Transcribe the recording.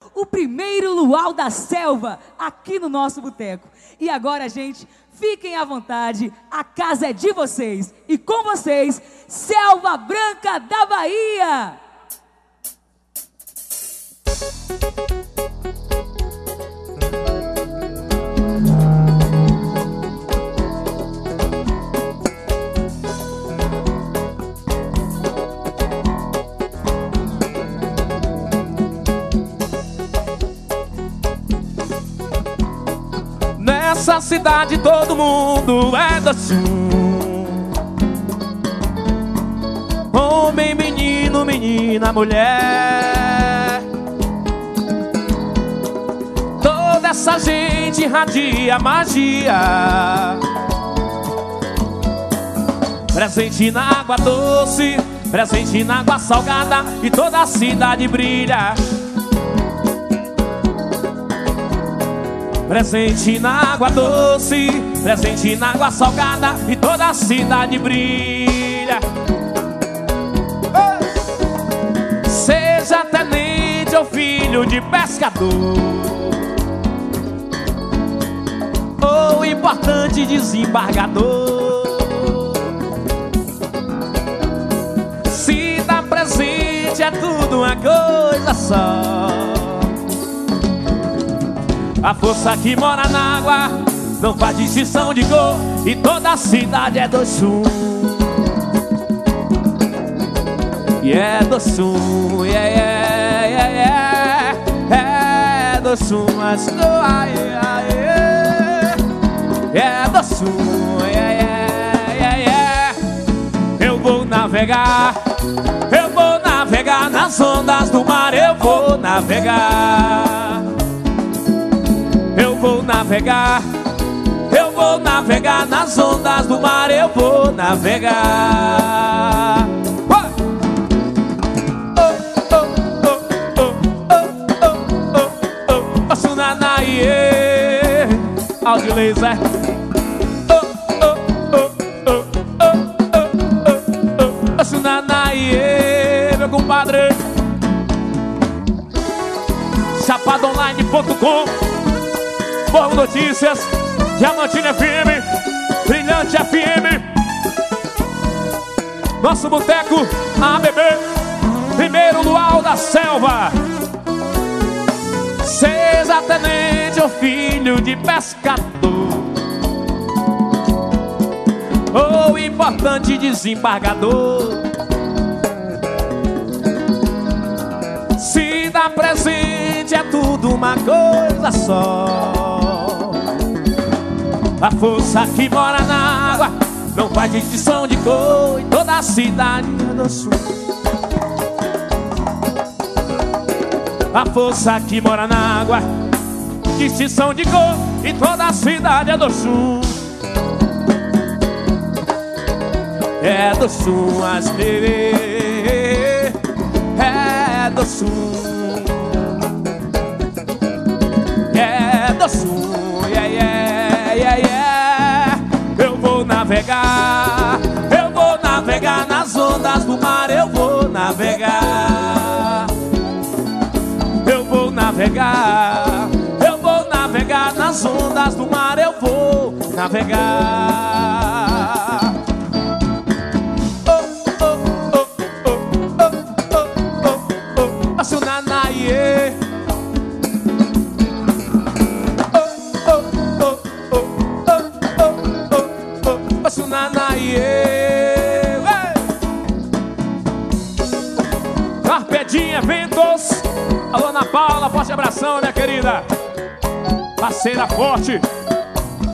o primeiro luau da selva aqui no nosso boteco. E agora, gente, fiquem à vontade, a casa é de vocês. E com vocês, Selva Branca da Bahia. Nessa cidade todo mundo é do Sul. Homem, menino, menina, mulher. Toda essa gente irradia magia. Presente na água doce, presente na água salgada, e toda a cidade brilha. Presente na água doce, presente na água salgada, e toda a cidade brilha. Seja tenente ou filho de pescador, ou importante desembargador, se dá presente é tudo uma coisa só. A força que mora na água não faz distinção de cor, e toda a cidade é do Sul. E é do Sul, é do Sul, mas não é do Sul, Eu vou navegar nas ondas do mar, eu vou navegar. Eu vou navegar nas ondas do mar, eu vou navegar. Sunanaie, áudio laser. Sunanaie, meu compadre. Chapadonline.com, Morro Notícias, Diamantino FM, Brilhante FM, nosso boteco ABB, primeiro luau da selva. Seja tenente ou filho de pescador, ou importante desembargador, se dá presente é tudo uma coisa só. A força que mora na água não faz distinção de cor, e toda a cidade é do Sul. A força que mora na água, distinção de cor, e toda a cidade é do Sul. É do Sul, as bebê, é do Sul. É do Sul, Eu vou navegar nas ondas do mar, eu vou navegar. Eu vou navegar nas ondas do mar, eu vou navegar. Sunanaie, Sunanaie, Carpedinha Eventos. Alô, Ana Paula, forte abração, minha querida. Parceira forte.